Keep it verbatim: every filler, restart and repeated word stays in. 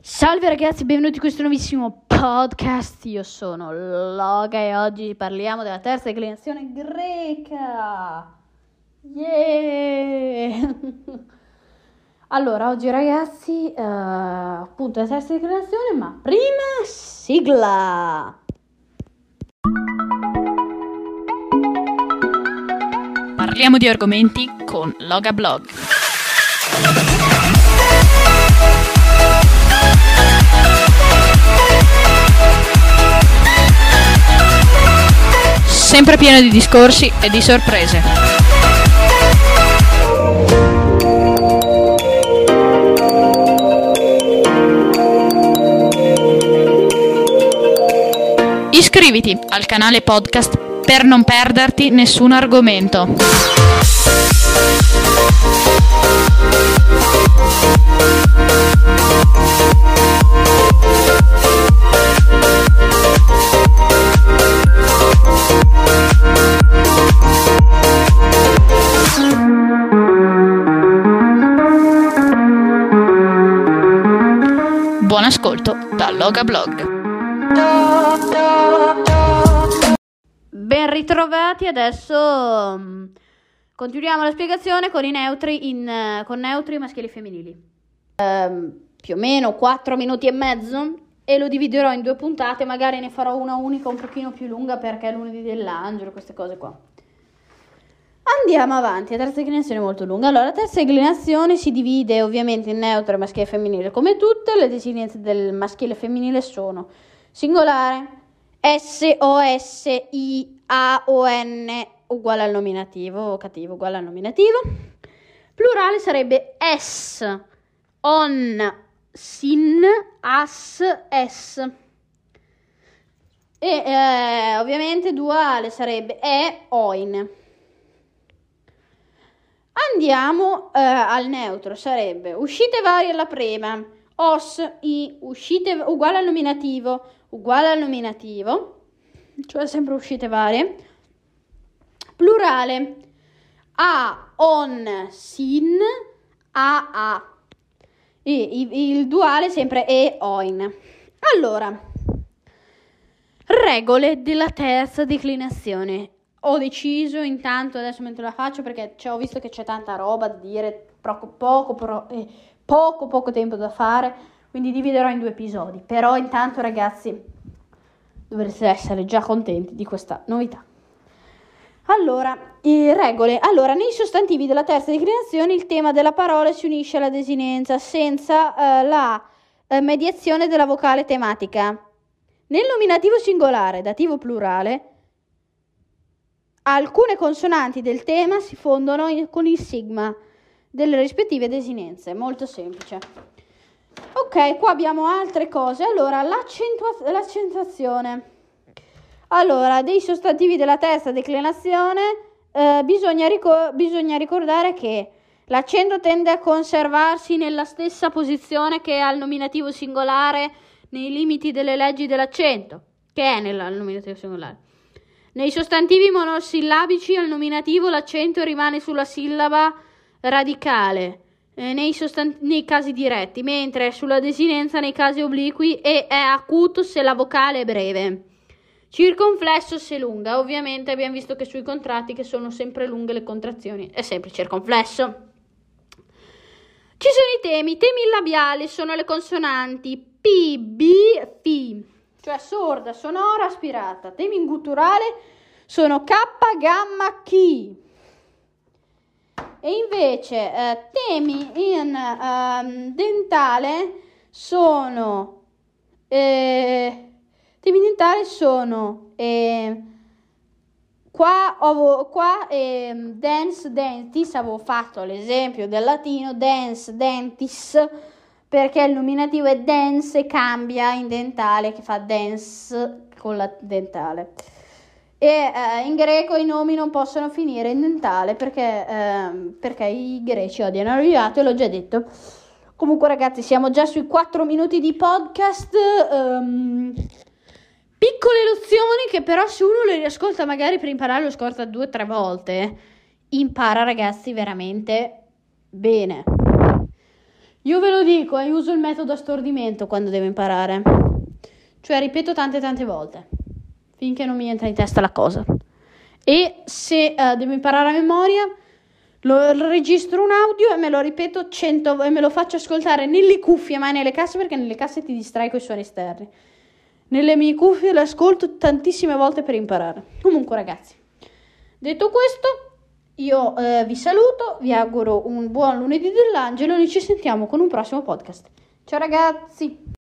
Salve ragazzi, benvenuti in questo nuovissimo podcast. Io sono Loga e oggi parliamo della terza declinazione greca. Yeah! Allora, oggi ragazzi, uh, appunto la terza declinazione, ma prima sigla! Parliamo di argomenti con Loga Blog. Sempre pieno di discorsi e di sorprese. Iscriviti al canale podcast per non perderti nessun argomento. Buon ascolto da Loga Blog. Ben ritrovati, adesso um, continuiamo la spiegazione con i neutri, in, uh, con neutri maschili e femminili. Um, più o meno quattro minuti e mezzo e lo dividerò in due puntate, magari ne farò una unica un pochino più lunga perché è lunedì dell'angelo, queste cose qua. Andiamo avanti, la terza declinazione è molto lunga. Allora, la terza declinazione si divide ovviamente in neutro, maschile e femminile. Come tutte, le desinenze del maschile e femminile sono singolare, S O S I A O N uguale al nominativo, vocativo uguale al nominativo. Plurale sarebbe S, on, sin, as, es. E eh, ovviamente duale sarebbe e, oin. Andiamo eh, al neutro, sarebbe uscite varie alla prima, os, i, uscite uguale al nominativo, uguale al nominativo, cioè sempre uscite varie. Plurale, a, on, sin, a, a. E, il, il duale sempre e, oin. Allora, regole della terza declinazione. Ho deciso intanto, adesso mentre la faccio, perché ho visto che c'è tanta roba da dire, poco poco, pro, eh, poco poco tempo da fare, quindi dividerò in due episodi. Però intanto ragazzi dovreste essere già contenti di questa novità. Allora, eh, regole. Allora, nei sostantivi della terza declinazione il tema della parola si unisce alla desinenza senza eh, la eh, mediazione della vocale tematica. Nel nominativo singolare, dativo plurale, alcune consonanti del tema si fondono in, con il sigma delle rispettive desinenze. Molto semplice. Ok, qua abbiamo altre cose. Allora, l'accentua- l'accentuazione. Allora, dei sostantivi della terza declinazione eh, bisogna, ricor- bisogna ricordare che l'accento tende a conservarsi nella stessa posizione che al nominativo singolare nei limiti delle leggi dell'accento, che è nel nominativo singolare. Nei sostantivi monosillabici al nominativo l'accento rimane sulla sillaba radicale eh, nei, sostant- nei casi diretti, mentre sulla desinenza nei casi obliqui e è acuto se la vocale è breve. Circonflesso se lunga. Ovviamente abbiamo visto che sui contratti, che sono sempre lunghe le contrazioni, è sempre circonflesso. Ci sono i temi. I temi labiali sono le consonanti P, B, F, cioè sorda, sonora, aspirata. Temi in gutturale sono K, gamma, chi. E invece eh, temi in eh, dentale sono eh, temi dentali sono eh, qua, ovo, qua eh, dens, dentis. Avevo fatto l'esempio del latino dens, dentis, perché il nominativo è dens e cambia in dentale, che fa dens con la dentale. E eh, in greco i nomi non possono finire in dentale perché, eh, perché i greci odiano l'arrivato, e l'ho già detto. Comunque ragazzi, siamo già sui quattro minuti di podcast. Um, piccole nozioni che però se uno le riascolta magari per imparare lo scorta due o tre volte, impara ragazzi veramente bene. Io ve lo dico, eh, uso il metodo a stordimento quando devo imparare. Cioè ripeto tante tante volte, finché non mi entra in testa la cosa. E se uh, devo imparare a memoria, lo, lo registro un audio e me lo ripeto cento e me lo faccio ascoltare nelle cuffie, mai nelle casse, perché nelle casse ti distrai con i suoni esterni. Nelle mie cuffie le ascolto tantissime volte per imparare. Comunque ragazzi, detto questo, io eh, vi saluto, vi auguro un buon lunedì dell'angelo e noi ci sentiamo con un prossimo podcast. Ciao ragazzi!